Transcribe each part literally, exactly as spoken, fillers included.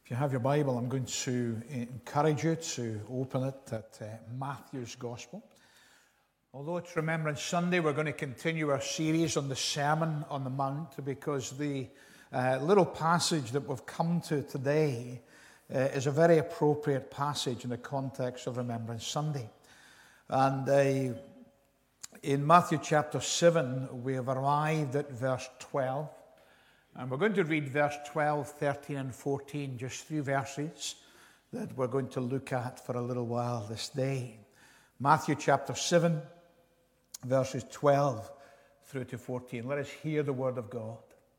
If you have your Bible, I'm going to encourage you to open it at uh, Matthew's Gospel. Although it's Remembrance Sunday, we're going to continue our series on the Sermon on the Mount, because the uh, little passage that we've come to today uh, is a very appropriate passage in the context of Remembrance Sunday. And uh, in Matthew chapter seven, we have arrived at verse twelve. And we're going to read verse twelve, thirteen, and fourteen, just three verses that we're going to look at for a little while this day. Matthew chapter seven, verses twelve through to fourteen. Let us hear the word of God.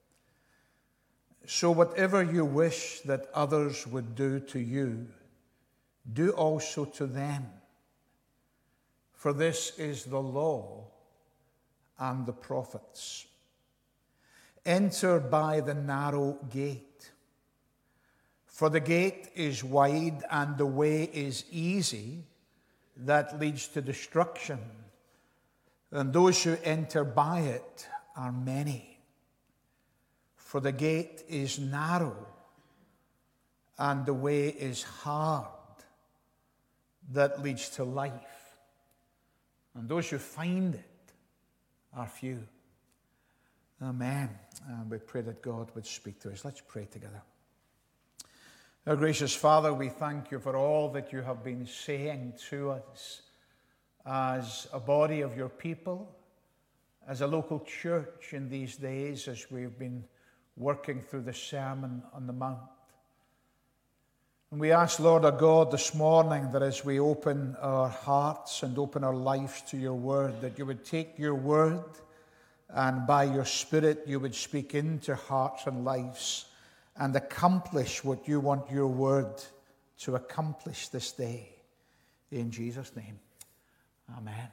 So whatever you wish that others would do to you, do also to them. For this is the law and the prophets. Enter by the narrow gate. For the gate is wide and the way is easy that leads to destruction, and those who enter by it are many. For the gate is narrow and the way is hard that leads to life, and those who find it are few. Amen. And we pray that God would speak to us. Let's pray together. Our gracious Father, we thank you for all that you have been saying to us as a body of your people, as a local church in these days, as we've been working through the Sermon on the Mount. And we ask, Lord our God, this morning that as we open our hearts and open our lives to your word, that you would take your word and by your Spirit you would speak into hearts and lives and accomplish what you want your word to accomplish this day. In Jesus' name, amen.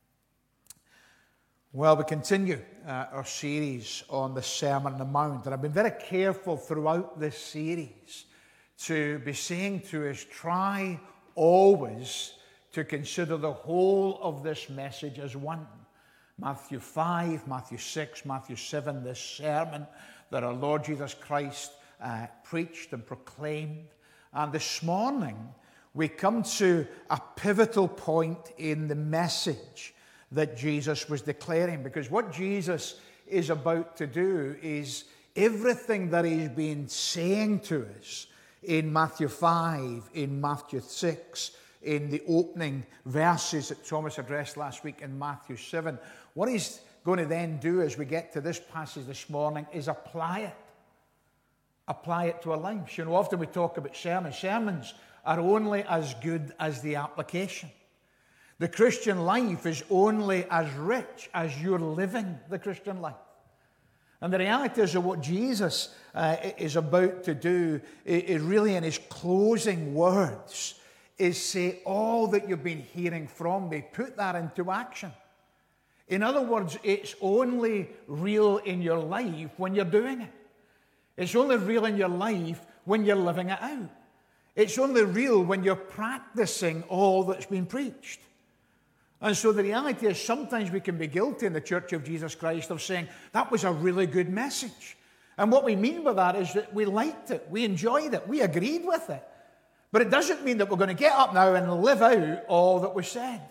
Well, we continue uh, our series on the Sermon on the Mount, and I've been very careful throughout this series to be saying to us, try always to consider the whole of this message as one. Matthew five, Matthew six, Matthew seven, this sermon that our Lord Jesus Christ uh, preached and proclaimed. And this morning, we come to a pivotal point in the message that Jesus was declaring. Because what Jesus is about to do is everything that he's been saying to us in Matthew five, in Matthew six, in the opening verses that Thomas addressed last week in Matthew seven. What he's going to then do as we get to this passage this morning is apply it. Apply it to our lives. You know, often we talk about sermons. Sermons are only as good as the application. The Christian life is only as rich as you're living the Christian life. And the reality is that what Jesus uh, is about to do is really in his closing words is say all that you've been hearing from me, put that into action. In other words, it's only real in your life when you're doing it. It's only real in your life when you're living it out. It's only real when you're practicing all that's been preached. And so the reality is sometimes we can be guilty in the Church of Jesus Christ of saying, that was a really good message. And what we mean by that is that we liked it, we enjoyed it, we agreed with it. But it doesn't mean that we're going to get up now and live out all that was said.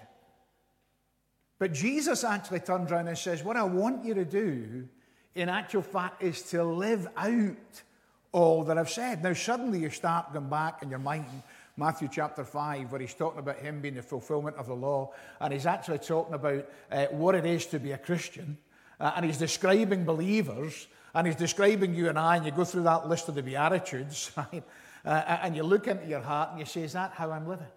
But Jesus actually turns around and says, what I want you to do, in actual fact, is to live out all that I've said. Now, suddenly you start going back in your mind, Matthew chapter five, where he's talking about him being the fulfillment of the law, and he's actually talking about uh, what it is to be a Christian, uh, and he's describing believers, and he's describing you and I, and you go through that list of the Beatitudes, right? Uh, and you look into your heart and you say, is that how I'm living?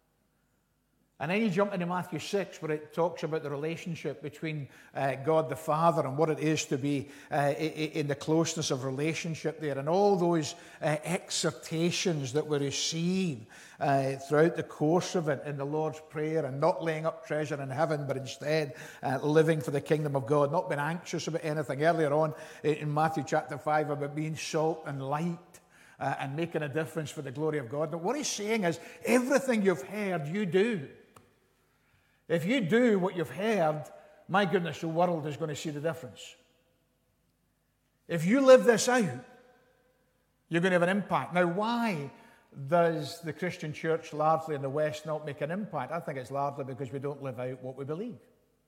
And then you jump into Matthew six, where it talks about the relationship between uh, God the Father and what it is to be uh, in the closeness of relationship there, and all those uh, exhortations that we receive uh, throughout the course of it in the Lord's Prayer, and not laying up treasure in heaven, but instead uh, living for the kingdom of God, not being anxious about anything. Earlier on in Matthew chapter five, about being salt and light. Uh, and making a difference for the glory of God. But what he's saying is, everything you've heard, you do. If you do what you've heard, my goodness, the world is going to see the difference. If you live this out, You're going to have an impact. Now, why does the Christian church largely in the West not make an impact? I think it's largely because we don't live out what we believe.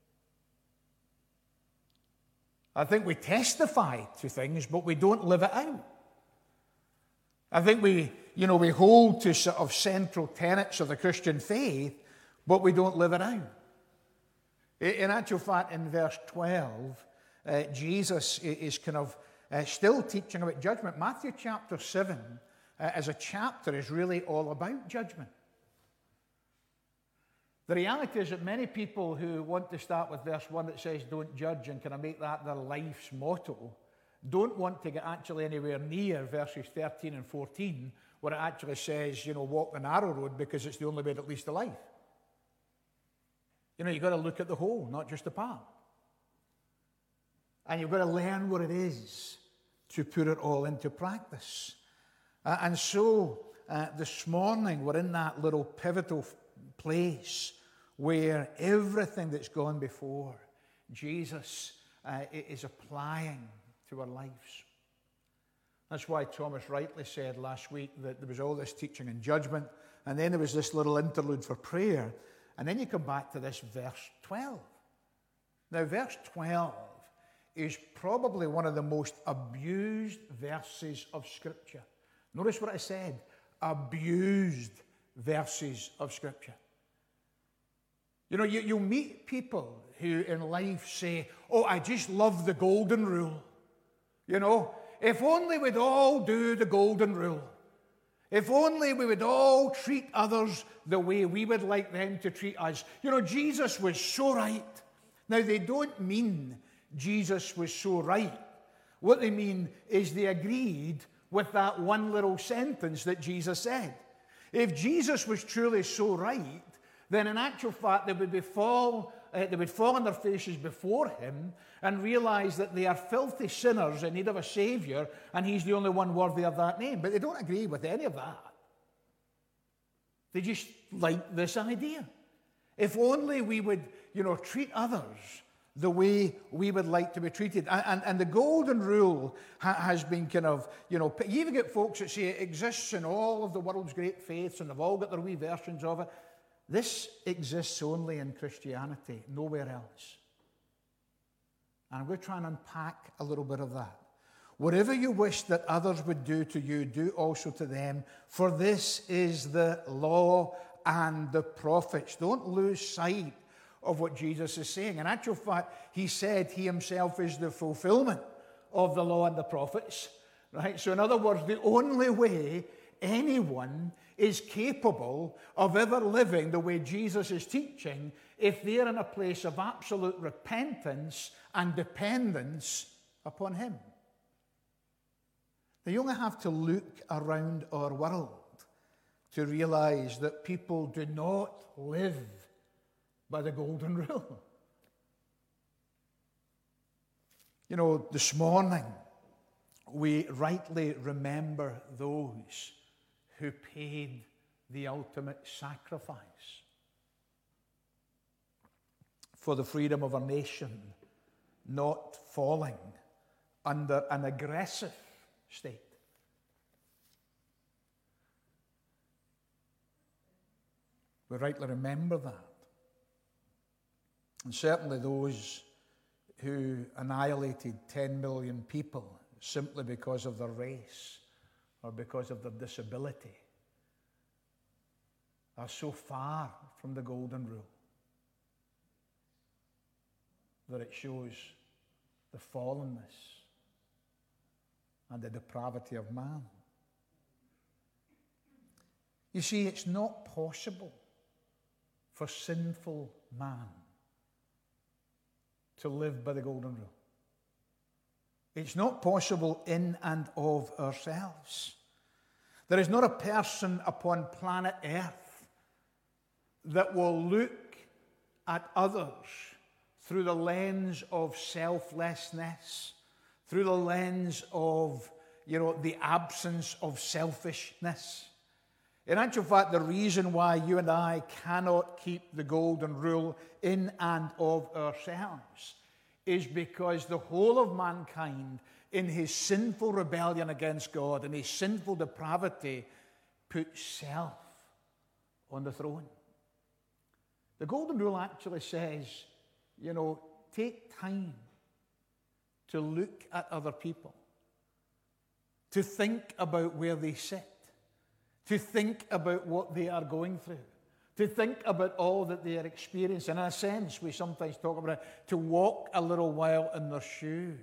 I think we testify to things, but we don't live it out. I think we, you know, we hold to sort of central tenets of the Christian faith, but we don't live it out. In actual fact, in verse twelve, uh, Jesus is kind of uh, still teaching about judgment. Matthew chapter seven, uh, as a chapter, is really all about judgment. The reality is that many people who want to start with verse one that says don't judge and kind of make that their life's motto don't want to get actually anywhere near verses thirteen and fourteen where it actually says, you know, walk the narrow road because it's the only way that leads to life. You know, you've got to look at the whole, not just the part. And you've got to learn what it is to put it all into practice. Uh, and so uh, this morning we're in that little pivotal place where everything that's gone before, Jesus uh, is applying to our lives. That's why Thomas rightly said last week that there was all this teaching and judgment, and then there was this little interlude for prayer, and then you come back to this verse twelve. Now, verse twelve is probably one of the most abused verses of Scripture. Notice what I said, abused verses of Scripture. You know, you, you'll meet people who in life say, oh, I just love the golden rule. You know, if only we'd all do the golden rule. If only we would all treat others the way we would like them to treat us. You know, Jesus was so right. Now, they don't mean Jesus was so right. What they mean is they agreed with that one little sentence that Jesus said. If Jesus was truly so right, then in actual fact they would be fall, uh, they would fall on their faces before him and realize that they are filthy sinners in need of a Savior, and he's the only one worthy of that name. But they don't agree with any of that. They just like this idea. If only we would, you know, treat others the way we would like to be treated. And, and, and the golden rule ha, has been kind of, you know, you even get folks that say it exists in all of the world's great faiths, and they've all got their wee versions of it. This exists only in Christianity, nowhere else. And I'm going to try and unpack a little bit of that. Whatever you wish that others would do to you, do also to them, for this is the law and the prophets. Don't lose sight of what Jesus is saying. In actual fact, he said he himself is the fulfillment of the law and the prophets. Right? So in other words, the only way anyone is capable of ever living the way Jesus is teaching if they're in a place of absolute repentance and dependence upon him. Now, you only have to look around our world to realize that people do not live by the golden rule. You know, this morning we rightly remember those who paid the ultimate sacrifice for the freedom of our nation not falling under an aggressive state. We rightly remember that. And certainly those who annihilated ten million people simply because of their race or because of their disability are so far from the golden rule that it shows the fallenness and the depravity of man. You see, it's not possible for sinful man to live by the golden rule. It's not possible in and of ourselves. There is not a person upon planet Earth that will look at others through the lens of selflessness, through the lens of, you know, the absence of selfishness. In actual fact, the reason why you and I cannot keep the golden rule in and of ourselves is because the whole of mankind in his sinful rebellion against God and his sinful depravity, put self on the throne. The Golden Rule actually says, you know, take time to look at other people, to think about where they sit, to think about what they are going through, to think about all that they are experiencing. In a sense, we sometimes talk about it, to walk a little while in their shoes,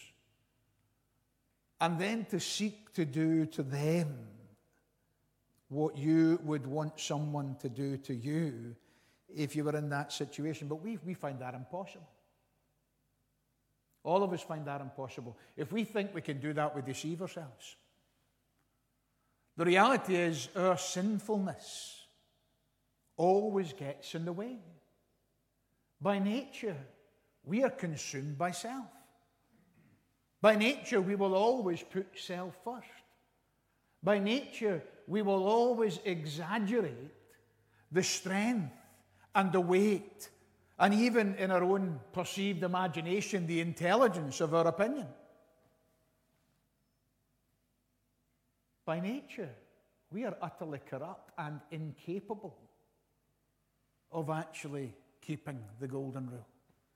and then to seek to do to them what you would want someone to do to you if you were in that situation. But we, we find that impossible. All of us find that impossible. If we think we can do that, we deceive ourselves. The reality is our sinfulness always gets in the way. By nature, we are consumed by self. By nature, we will always put self first. By nature, we will always exaggerate the strength and the weight, and even in our own perceived imagination, the intelligence of our opinion. By nature, we are utterly corrupt and incapable of actually keeping the Golden Rule.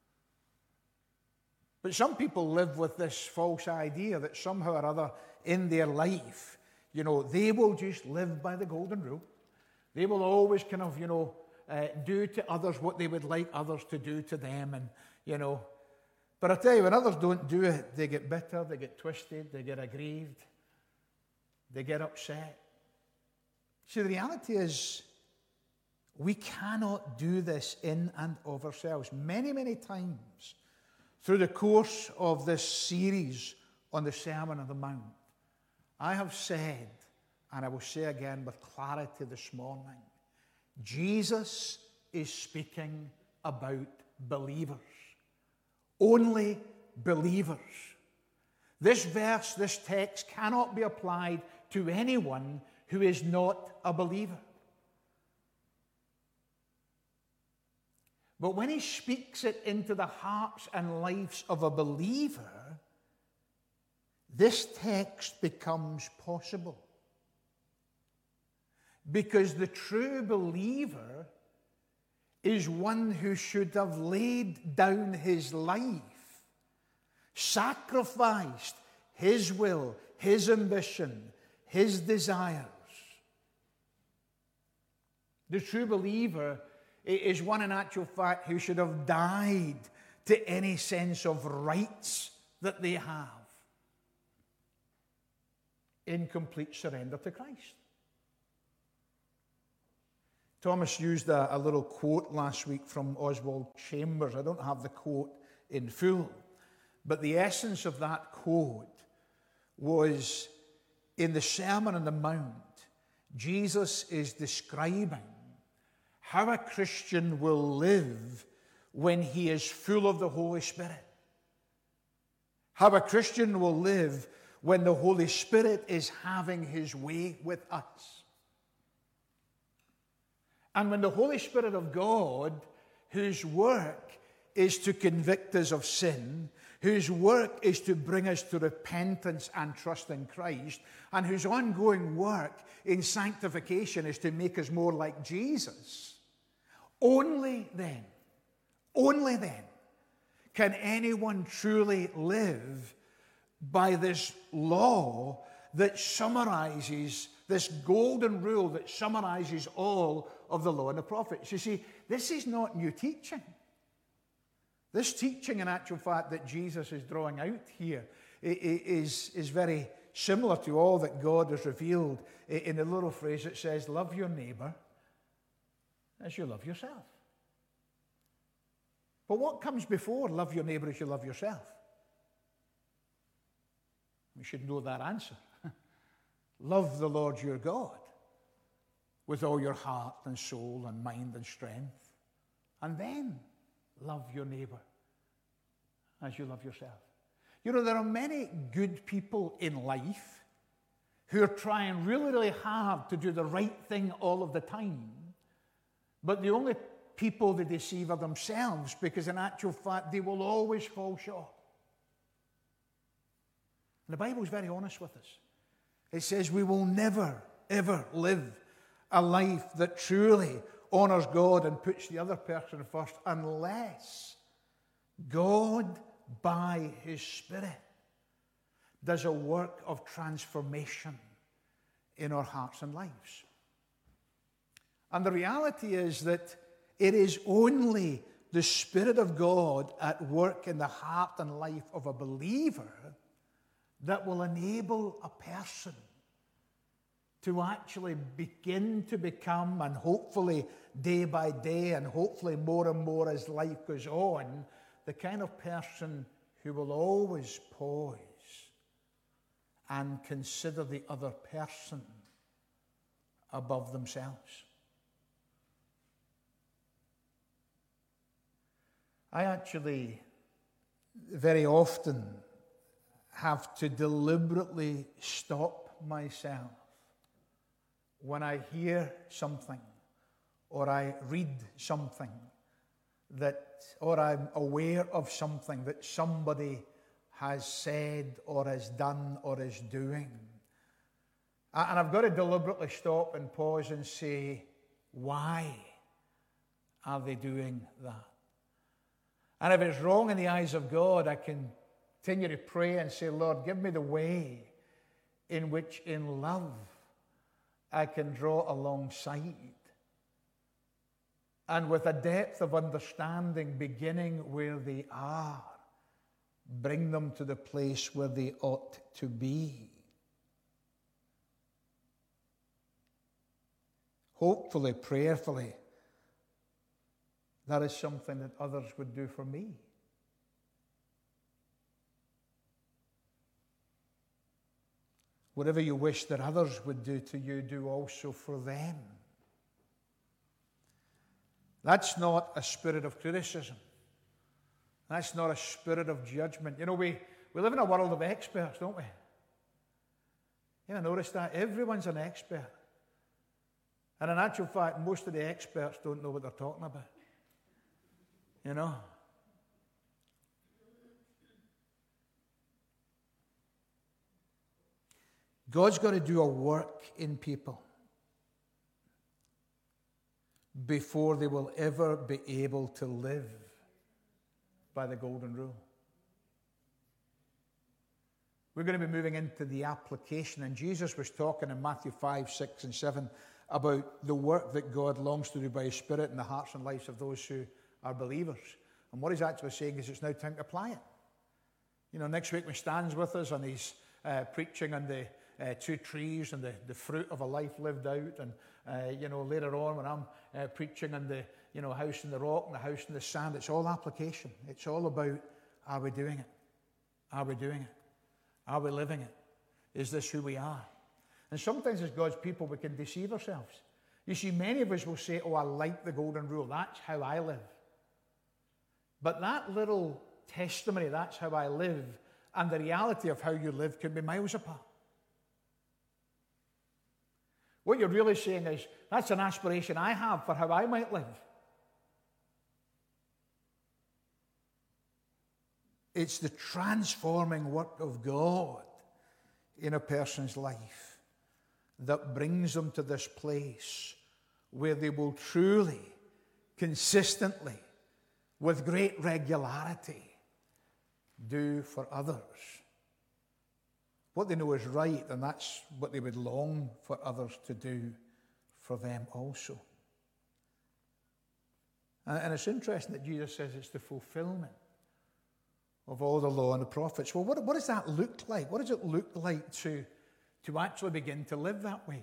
But some people live with this false idea that somehow or other in their life, you know, they will just live by the Golden Rule. They will always kind of, you know, uh, do to others what they would like others to do to them. And, you know, but I tell you, when others don't do it, they get bitter, they get twisted, they get aggrieved, they get upset. See, the reality is, we cannot do this in and of ourselves. Many, many times through the course of this series on the Sermon on the Mount, I have said, and I will say again with clarity this morning, Jesus is speaking about believers. Only believers. This verse, this text cannot be applied to anyone who is not a believer. But when he speaks it into the hearts and lives of a believer, this text becomes possible. Because the true believer is one who should have laid down his life, sacrificed his will, his ambition, his desires. The true believer is one, in actual fact, who should have died to any sense of rights that they have in complete surrender to Christ. Thomas used a, a little quote last week from Oswald Chambers. I don't have the quote in full, but the essence of that quote was, in the Sermon on the Mount, Jesus is describing how a Christian will live when he is full of the Holy Spirit. How a Christian will live when the Holy Spirit is having his way with us. And when the Holy Spirit of God, whose work is to convict us of sin, whose work is to bring us to repentance and trust in Christ, and whose ongoing work in sanctification is to make us more like Jesus, only then, only then can anyone truly live by this law that summarizes, this golden rule that summarizes all of the law and the prophets. You see, this is not new teaching. This teaching, in actual fact, that Jesus is drawing out here is, is very similar to all that God has revealed in the little phrase that says, love your neighbor as you love yourself. But what comes before love your neighbor as you love yourself? We should know that answer. Love the Lord your God with all your heart and soul and mind and strength. And then love your neighbor as you love yourself. You know, there are many good people in life who are trying really, really hard to do the right thing all of the time. But the only people they deceive are themselves, because in actual fact they will always fall short. And the Bible is very honest with us. It says we will never, ever live a life that truly honors God and puts the other person first unless God, by His Spirit, does a work of transformation in our hearts and lives. And the reality is that it is only the Spirit of God at work in the heart and life of a believer that will enable a person to actually begin to become, and hopefully day by day, and hopefully more and more as life goes on, the kind of person who will always pause and consider the other person above themselves. I actually very often have to deliberately stop myself when I hear something or I read something that, or I'm aware of something that somebody has said or has done or is doing. And I've got to deliberately stop and pause and say, why are they doing that? And if it's wrong in the eyes of God, I continue to pray and say, Lord, give me the way in which in love I can draw alongside. And with a depth of understanding beginning where they are, bring them to the place where they ought to be. Hopefully, prayerfully, that is something that others would do for me. Whatever you wish that others would do to you, do also for them. That's not a spirit of criticism. That's not a spirit of judgment. You know, we, we live in a world of experts, don't we? You know, notice that? Everyone's an expert. And in actual fact, most of the experts don't know what they're talking about. You know? God's got to do a work in people before they will ever be able to live by the golden rule. We're going to be moving into the application, and Jesus was talking in Matthew five, six, and seven about the work that God longs to do by His Spirit in the hearts and lives of those who are believers. And what He's actually saying is it's now time to apply it. You know, next week when Stan's with us and he's uh, preaching on the uh, two trees and the, the fruit of a life lived out, and uh, you know, later on when I'm uh, preaching on the, you know, house in the rock and the house in the sand, it's all application. It's all about, are we doing it? Are we doing it? Are we living it? Is this who we are? And sometimes as God's people we can deceive ourselves. You see, many of us will say, oh, I like the golden rule. That's how I live. But that little testimony, that's how I live, and the reality of how you live can be miles apart. What you're really saying is, that's an aspiration I have for how I might live. It's the transforming work of God in a person's life that brings them to this place where they will truly, consistently, with great regularity, do for others what they know is right, and that's what they would long for others to do for them also. And it's interesting that Jesus says it's the fulfillment of all the law and the prophets. Well, what, what does that look like? What does it look like to, to actually begin to live that way?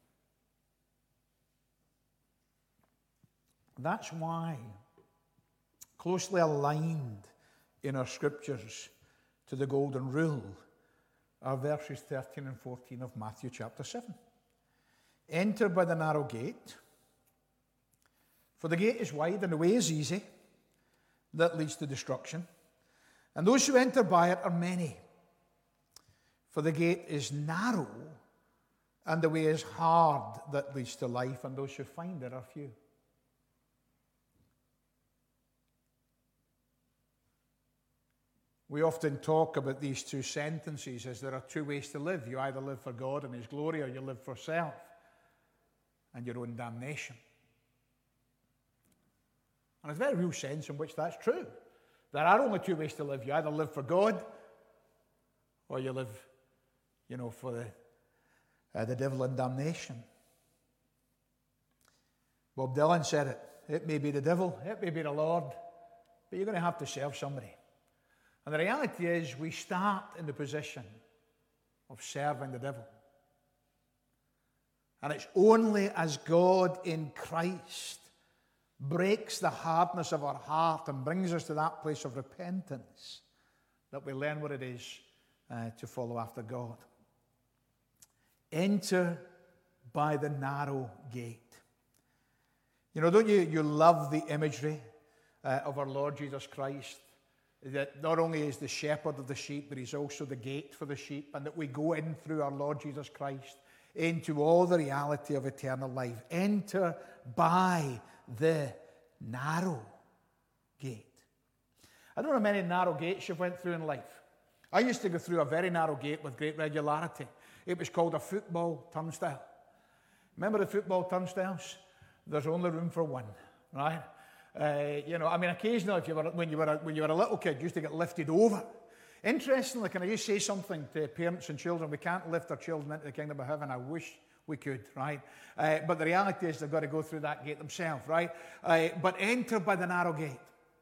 That's why, closely aligned in our scriptures to the golden rule, are verses thirteen and fourteen of Matthew chapter seven. Enter by the narrow gate, for the gate is wide and the way is easy that leads to destruction, and those who enter by it are many. For the gate is narrow and the way is hard that leads to life, and those who find it are few. We often talk about these two sentences as there are two ways to live. You either live for God and His glory, or you live for self and your own damnation. And there's a very real sense in which that's true. There are only two ways to live. You either live for God, or you live, you know, for the, uh, the devil and damnation. Bob Dylan said it. It may be the devil, it may be the Lord, but you're going to have to serve somebody. And the reality is, we start in the position of serving the devil. And it's only as God in Christ breaks the hardness of our heart and brings us to that place of repentance that we learn what it is uh, to follow after God. Enter by the narrow gate. You know, don't you, you love the imagery uh, of our Lord Jesus Christ? That not only is the shepherd of the sheep, but He's also the gate for the sheep, and that we go in through our Lord Jesus Christ into all the reality of eternal life. Enter by the narrow gate. I don't know how many narrow gates you've went through in life. I used to go through a very narrow gate with great regularity. It was called a football turnstile. Remember the football turnstiles? There's only room for one, right? Uh, you know, I mean, occasionally, if you were when you were a, when you were a little kid, you used to get lifted over. Interestingly, can I just say something to parents and children? We can't lift our children into the kingdom of heaven. I wish we could, right? Uh, but the reality is they've got to go through that gate themselves, right? Uh, but enter by the narrow gate.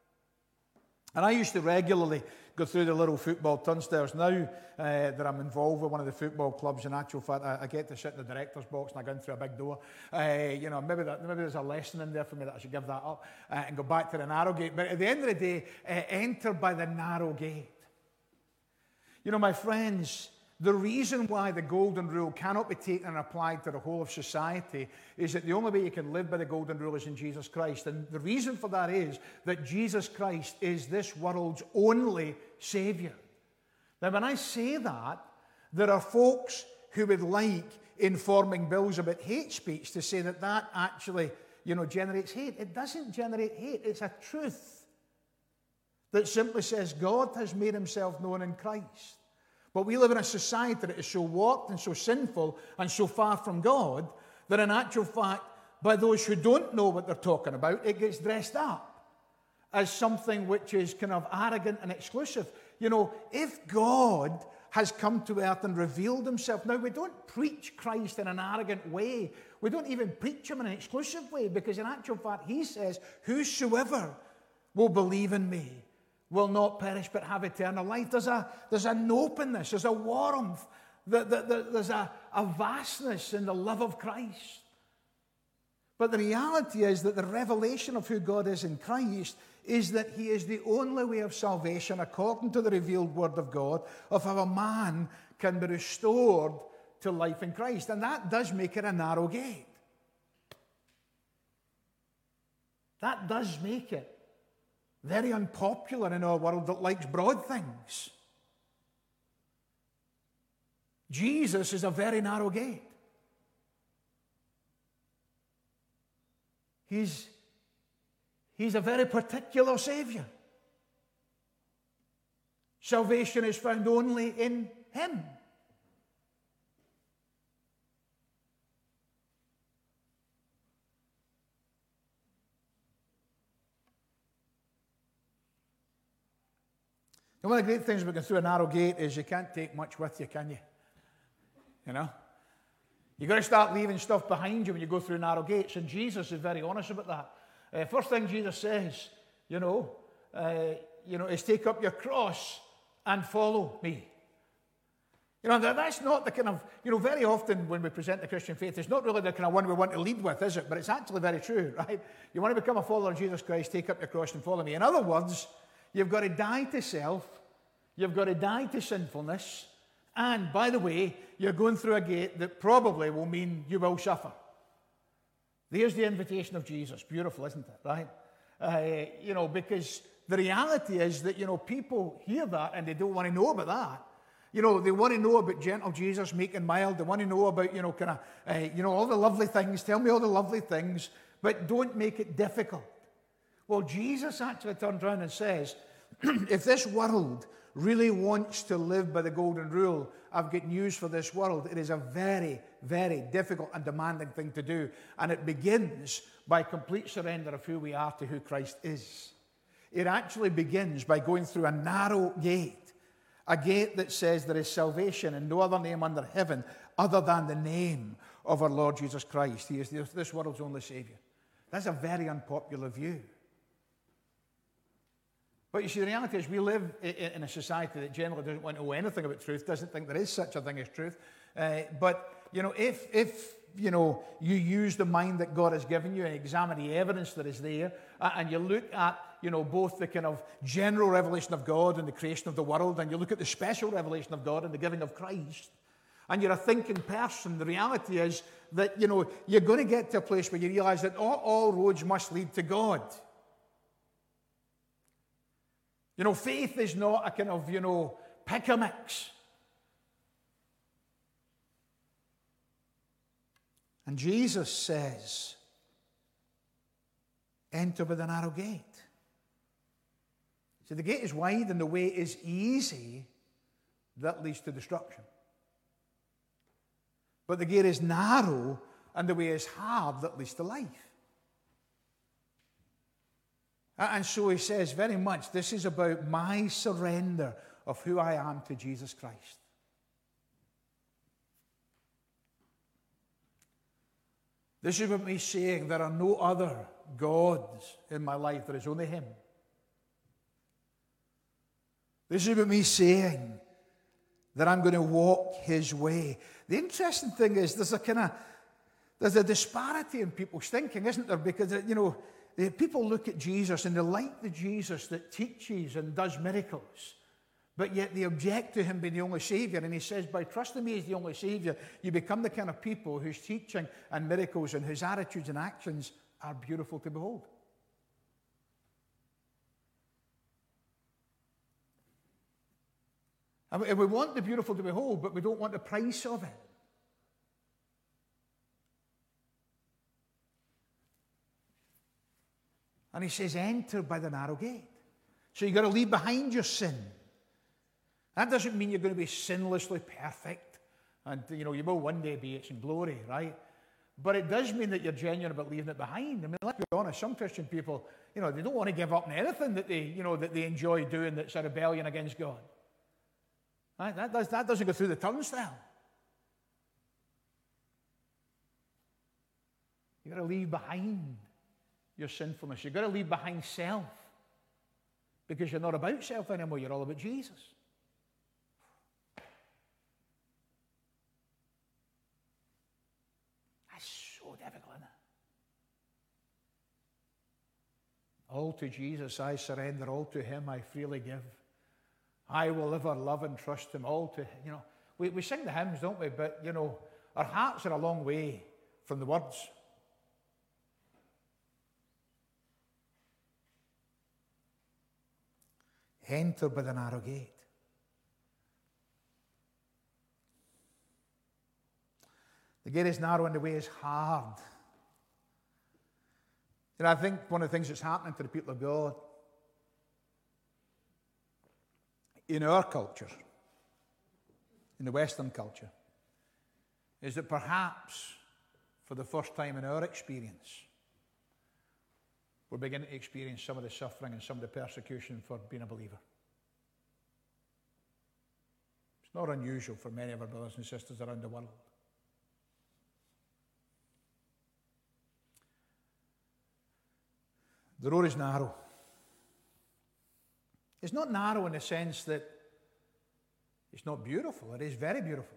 And I used to regularly go through the little football turnstiles. Now uh, that I'm involved with one of the football clubs, in actual fact, I, I get to sit in the director's box and I go in through a big door. Uh, you know, maybe, that, maybe there's a lesson in there for me that I should give that up uh, and go back to the narrow gate. But at the end of the day, uh, enter by the narrow gate. You know, my friends, the reason why the golden rule cannot be taken and applied to the whole of society is that the only way you can live by the golden rule is in Jesus Christ. And the reason for that is that Jesus Christ is this world's only Savior. Now, when I say that, there are folks who would like, in forming bills about hate speech, to say that that actually, you know, generates hate. It doesn't generate hate. It's a truth that simply says God has made Himself known in Christ. But we live in a society that is so warped and so sinful and so far from God that in actual fact, by those who don't know what they're talking about, it gets dressed up as something which is kind of arrogant and exclusive. You know, if God has come to earth and revealed Himself, now we don't preach Christ in an arrogant way. We don't even preach Him in an exclusive way, because in actual fact, He says, whosoever will believe in me will not perish but have eternal life. There's, a, there's an openness, there's a warmth, there's a, a vastness in the love of Christ. But the reality is that the revelation of who God is in Christ is that He is the only way of salvation, according to the revealed Word of God, of how a man can be restored to life in Christ. And that does make it a narrow gate. That does make it very unpopular in our world that likes broad things. Jesus is a very narrow gate. He's, he's a very particular Savior. Salvation is found only in Him. And one of the great things about going through a narrow gate is you can't take much with you, can you? You know? You've got to start leaving stuff behind you when you go through narrow gates, and Jesus is very honest about that. Uh, first thing Jesus says, you know, uh, you know, is take up your cross and follow me. You know, that's not the kind of, you know, very often when we present the Christian faith, it's not really the kind of one we want to lead with, is it? But it's actually very true, right? You want to become a follower of Jesus Christ, take up your cross and follow me. In other words, you've got to die to self, you've got to die to sinfulness, and, by the way, you're going through a gate that probably will mean you will suffer. There's the invitation of Jesus. Beautiful, isn't it, right? Uh, you know, because the reality is that, you know, people hear that and they don't want to know about that. You know, they want to know about gentle Jesus, meek and mild. They want to know about, you know, kind of, uh, you know, all the lovely things. Tell me all the lovely things, but don't make it difficult. Well, Jesus actually turns around and says, if this world really wants to live by the golden rule, I've got news for this world. It is a very, very difficult and demanding thing to do. And it begins by complete surrender of who we are to who Christ is. It actually begins by going through a narrow gate, a gate that says there is salvation in no other name under heaven other than the name of our Lord Jesus Christ. He is this world's only Savior. That's a very unpopular view. But you see, the reality is we live in a society that generally doesn't want to know anything about truth, doesn't think there is such a thing as truth. Uh, but, you know, if, if, you know, you use the mind that God has given you and examine the evidence that is there, uh, and you look at, you know, both the kind of general revelation of God and the creation of the world, and you look at the special revelation of God and the giving of Christ, and you're a thinking person, the reality is that, you know, you're going to get to a place where you realize that all, all roads must lead to God. You know, faith is not a kind of, you know, pick a mix. And Jesus says, enter by the narrow gate. So the gate is wide and the way is easy that leads to destruction. But the gate is narrow and the way is hard that leads to life. And so he says very much, this is about my surrender of who I am to Jesus Christ. This is about me saying there are no other gods in my life. There is only Him. This is about me saying that I'm going to walk His way. The interesting thing is there's a kind of, there's a disparity in people's thinking, isn't there? Because, you know, people look at Jesus and they like the Jesus that teaches and does miracles, but yet they object to Him being the only Savior. And He says, by trusting me as the only Savior, you become the kind of people whose teaching and miracles and whose attitudes and actions are beautiful to behold. And we want the beautiful to behold, but we don't want the price of it. And He says, enter by the narrow gate. So you've got to leave behind your sin. That doesn't mean you're going to be sinlessly perfect. And, you know, you will one day be, it's in glory, right? But it does mean that you're genuine about leaving it behind. I mean, let's be honest, some Christian people, you know, they don't want to give up on anything that they, you know, that they enjoy doing that's a rebellion against God. Right? That, does, that doesn't go through the turnstile. You've got to leave behind your sinfulness. You've got to leave behind self. Because you're not about self anymore. You're all about Jesus. That's so difficult, isn't it? All to Jesus I surrender. All to Him I freely give. I will ever love and trust Him. All to, you know, we, we sing the hymns, don't we? But, you know, our hearts are a long way from the words. Enter by the narrow gate. The gate is narrow and the way is hard. And I think one of the things that's happening to the people of God in our culture, in the Western culture, is that perhaps for the first time in our experience, we're beginning to experience some of the suffering and some of the persecution for being a believer. It's not unusual for many of our brothers and sisters around the world. The road is narrow. It's not narrow in the sense that it's not beautiful. It is very beautiful.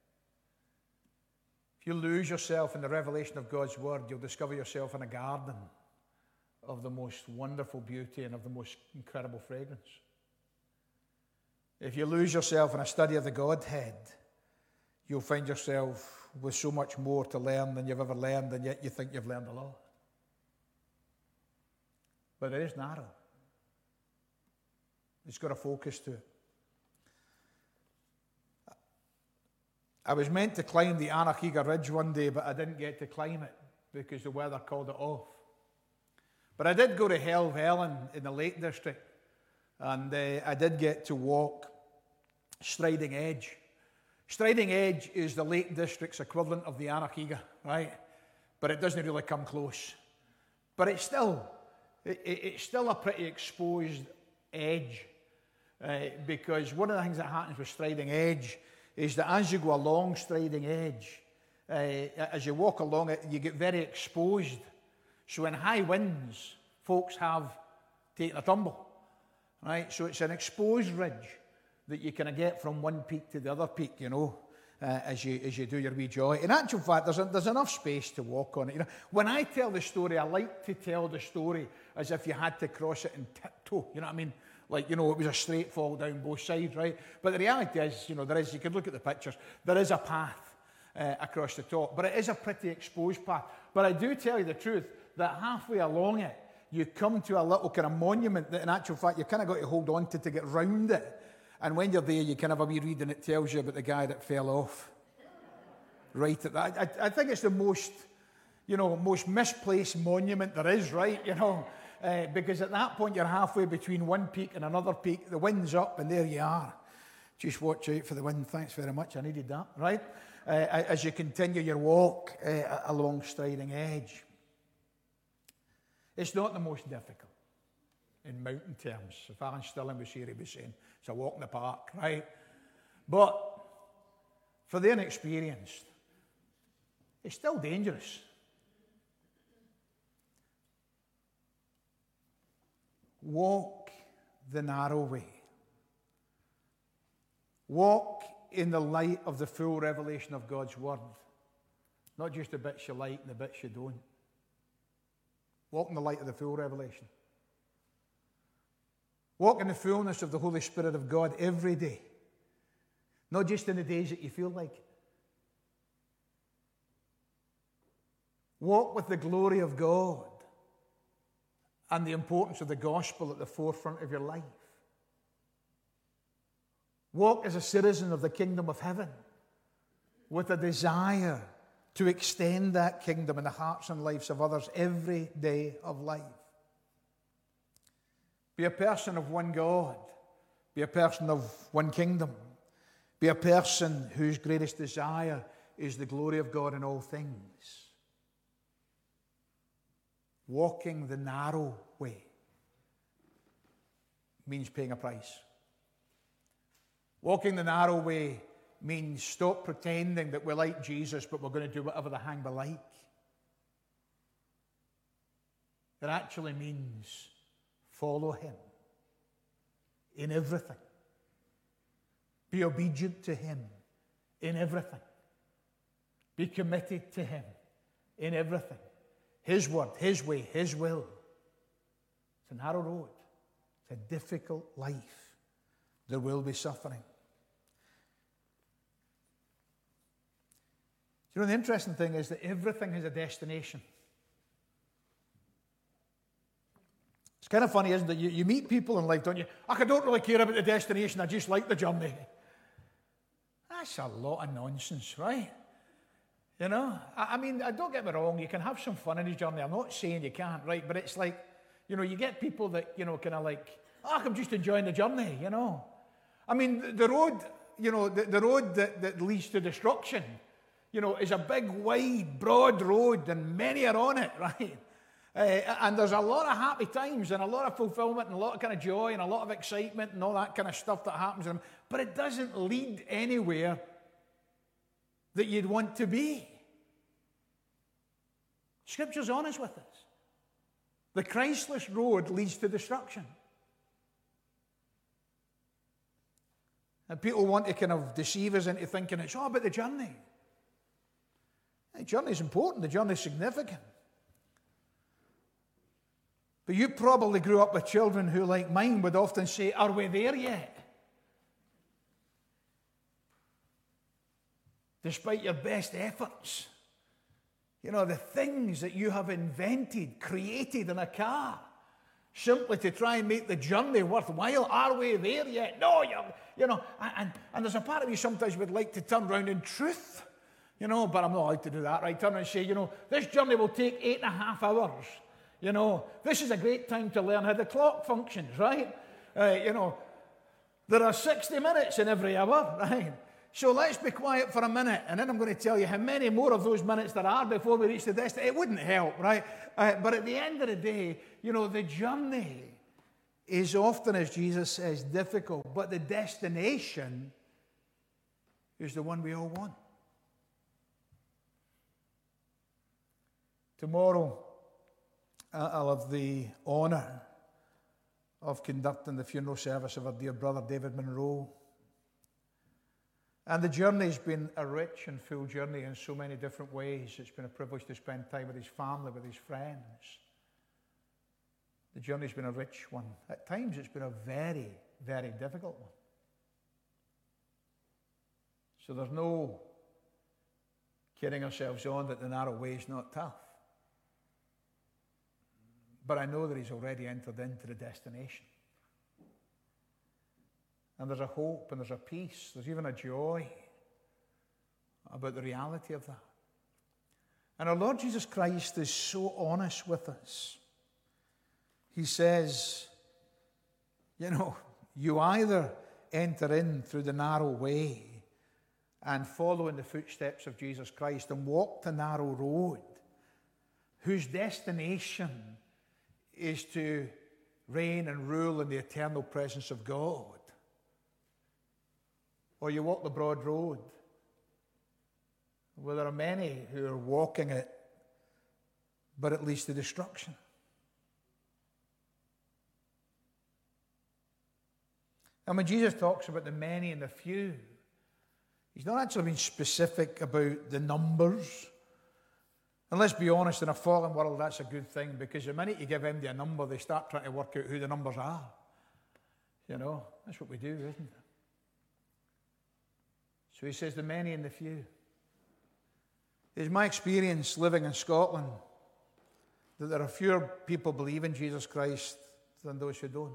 If you lose yourself in the revelation of God's Word, you'll discover yourself in a garden of the most wonderful beauty and of the most incredible fragrance. If you lose yourself in a study of the Godhead, you'll find yourself with so much more to learn than you've ever learned, and yet you think you've learned a lot. But it is narrow. It's got a focus to it. I was meant to climb the Anahiga Ridge one day, but I didn't get to climb it because the weather called it off. But I did go to Helvellyn in the Lake District, And uh, I did get to walk Striding Edge. Striding Edge is the Lake District's equivalent of the Anarchiga, right? But it doesn't really come close. But it's still, it, it's still a pretty exposed edge. Uh, because one of the things that happens with Striding Edge is that as you go along Striding Edge, uh, as you walk along it, you get very exposed. So in high winds, folks have taken a tumble, right? So it's an exposed ridge that you kind of get from one peak to the other peak, you know, uh, as you as you do your wee jolly. In actual fact, there's a, there's enough space to walk on it. You know, when I tell the story, I like to tell the story as if you had to cross it in tiptoe. You know what I mean? Like, you know, it was a straight fall down both sides, right? But the reality is, you know, there is, you could look at the pictures, there is a path uh, across the top, but it is a pretty exposed path. But I do tell you the truth, that halfway along it, you come to a little kind of monument that in actual fact you kind of got to hold on to to get round it. And when you're there, you kind of have a wee read and it tells you about the guy that fell off. Right at that. I, I think it's the most, you know, most misplaced monument there is, right? You know, uh, because at that point you're halfway between one peak and another peak. The wind's up and there you are. Just watch out for the wind. Thanks very much. I needed that, right? Uh, as you continue your walk uh, along Striding Edge. It's not the most difficult in mountain terms. If Alan Stirling was here, he'd be saying, it's a walk in the park, right? But for the inexperienced, it's still dangerous. Walk the narrow way. Walk in the light of the full revelation of God's Word. Not just the bits you like and the bits you don't. Walk in the light of the full revelation. Walk in the fullness of the Holy Spirit of God every day. Not just in the days that you feel like it. Walk with the glory of God and the importance of the gospel at the forefront of your life. Walk as a citizen of the kingdom of heaven with a desire to extend that kingdom in the hearts and lives of others every day of life. Be a person of one God. Be a person of one kingdom. Be a person whose greatest desire is the glory of God in all things. Walking the narrow way means paying a price. Walking the narrow way means stop pretending that we like Jesus, but we're going to do whatever the hang we like. It actually means follow him in everything. Be obedient to him in everything. Be committed to him in everything. His word, his way, his will. It's a narrow road. It's a difficult life. There will be suffering. You know, the interesting thing is that everything has a destination. It's kind of funny, isn't it? You, you meet people in life, don't you? I don't really care about the destination, I just like the journey. That's a lot of nonsense, right? You know? I, I mean, don't get me wrong, you can have some fun in your journey. I'm not saying you can't, right? But it's like, you know, you get people that, you know, kind of like, oh, I'm just enjoying the journey, you know? I mean, the, the road, you know, the, the road that, that leads to destruction, you know, is a big, wide, broad road, and many are on it, right? Uh, and there's a lot of happy times and a lot of fulfillment and a lot of kind of joy and a lot of excitement and all that kind of stuff that happens in them. But it doesn't lead anywhere that you'd want to be. Scripture's honest with us. The Christless road leads to destruction. And people want to kind of deceive us into thinking it's all about the journey. The journey is important. The journey is significant. But you probably grew up with children who, like mine, would often say, are we there yet? Despite your best efforts. You know, the things that you have invented, created in a car, simply to try and make the journey worthwhile. Are we there yet? No, you're, you know, and, and there's a part of me sometimes would like to turn around in truth, you know, but I'm not allowed to do that, right? Turn around and say, you know, this journey will take eight and a half hours. You know, this is a great time to learn how the clock functions, right? Right, you know, there are sixty minutes in every hour, right? So let's be quiet for a minute, and then I'm going to tell you how many more of those minutes there are before we reach the destination. It wouldn't help, right? Uh, but at the end of the day, you know, the journey is often, as Jesus says, difficult, but the destination is the one we all want. Tomorrow, I'll have the honour of conducting the funeral service of our dear brother David Monroe. And the journey's been a rich and full journey in so many different ways. It's been a privilege to spend time with his family, with his friends. The journey's been a rich one. At times it's been a very, very difficult one. So there's no kidding ourselves on that the narrow way is not tough. But I know that he's already entered into the destination. And there's a hope and there's a peace. There's even a joy about the reality of that. And our Lord Jesus Christ is so honest with us. He says, you know, you either enter in through the narrow way and follow in the footsteps of Jesus Christ and walk the narrow road, whose destination is to reign and rule in the eternal presence of God. Or you walk the broad road, where there are many who are walking it, but it leads to destruction. And when Jesus talks about the many and the few, he's not actually being specific about the numbers. And let's be honest, in a fallen world, that's a good thing, because the minute you give anybody a number, they start trying to work out who the numbers are. You know, that's what we do, isn't it? So he says the many and the few. It's my experience living in Scotland that there are fewer people believe in Jesus Christ than those who don't.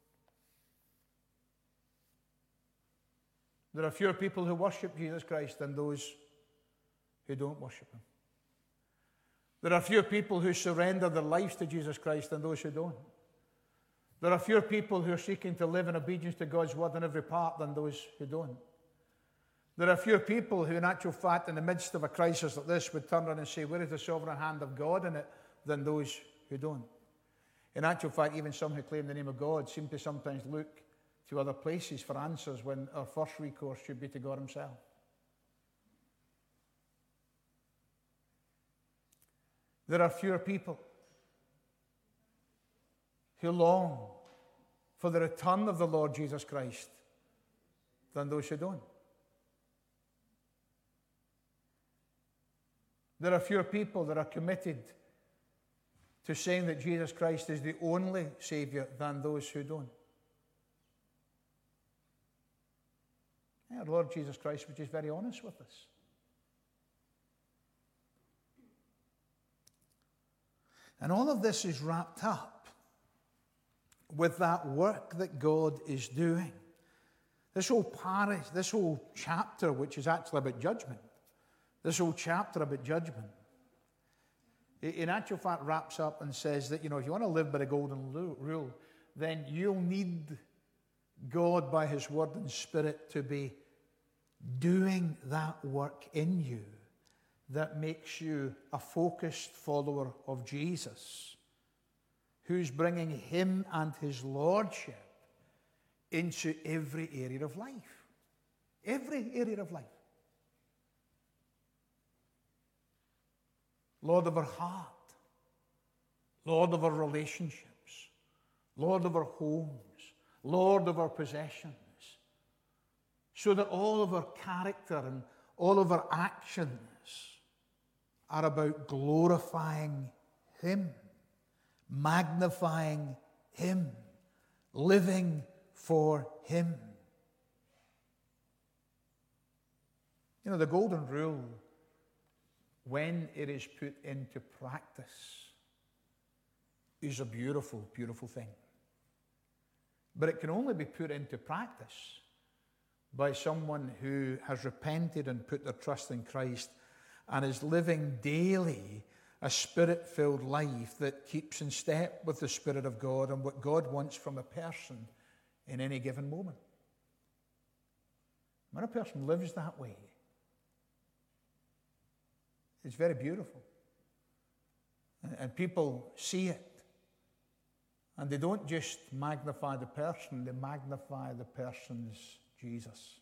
There are fewer people who worship Jesus Christ than those who don't worship him. There are fewer people who surrender their lives to Jesus Christ than those who don't. There are fewer people who are seeking to live in obedience to God's word in every part than those who don't. There are fewer people who, in actual fact, in the midst of a crisis like this, would turn around and say, where is the sovereign hand of God in it, than those who don't. In actual fact, even some who claim the name of God seem to sometimes look to other places for answers when our first recourse should be to God himself. There are fewer people who long for the return of the Lord Jesus Christ than those who don't. There are fewer people that are committed to saying that Jesus Christ is the only Savior than those who don't. Our Lord Jesus Christ was just very honest with us. And all of this is wrapped up with that work that God is doing. This whole parish, this whole chapter, which is actually about judgment, this whole chapter about judgment, in actual fact wraps up and says that, you know, if you want to live by the golden rule, then you'll need God by his word and spirit to be doing that work in you that makes you a focused follower of Jesus, who's bringing him and his lordship into every area of life. Every area of life. Lord of our heart, Lord of our relationships, Lord of our homes, Lord of our possessions, so that all of our character and all of our actions are about glorifying him, magnifying him, living for him. You know, the golden rule, when it is put into practice, is a beautiful, beautiful thing. But it can only be put into practice by someone who has repented and put their trust in Christ and is living daily a spirit-filled life that keeps in step with the Spirit of God and what God wants from a person in any given moment. When a person lives that way, it's very beautiful. And people see it. And they don't just magnify the person, they magnify the person's Jesus.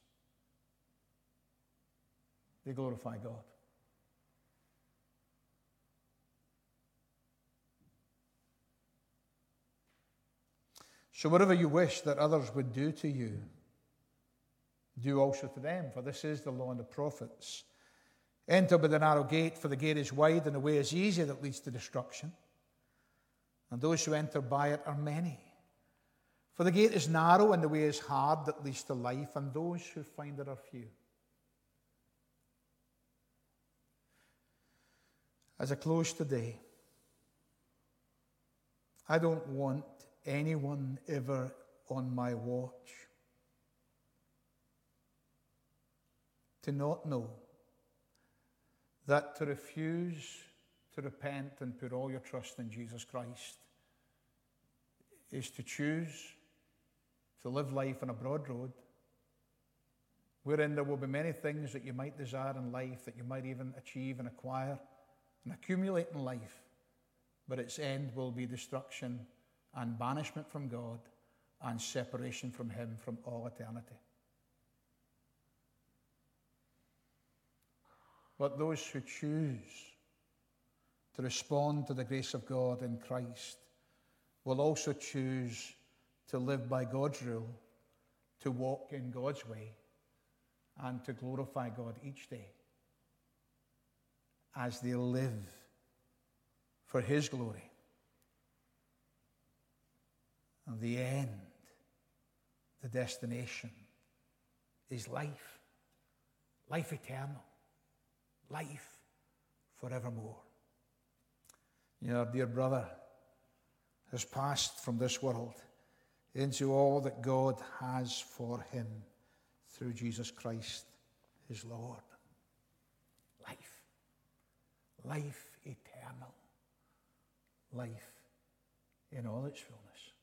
They glorify God. So whatever you wish that others would do to you, do also to them, for this is the law and the prophets. Enter by the narrow gate, for the gate is wide and the way is easy that leads to destruction. And those who enter by it are many. For the gate is narrow and the way is hard that leads to life, and those who find it are few. As I close today, I don't want anyone ever on my watch to not know that to refuse to repent and put all your trust in Jesus Christ is to choose to live life on a broad road wherein there will be many things that you might desire in life, that you might even achieve and acquire and accumulate in life, but its end will be destruction and banishment from God and separation from Him from all eternity. But those who choose to respond to the grace of God in Christ will also choose to live by God's rule, to walk in God's way, and to glorify God each day as they live for His glory. And the end, the destination, is life. Life eternal. Life forevermore. Your dear brother has passed from this world into all that God has for him through Jesus Christ, his Lord. Life. Life eternal. Life in all its fullness.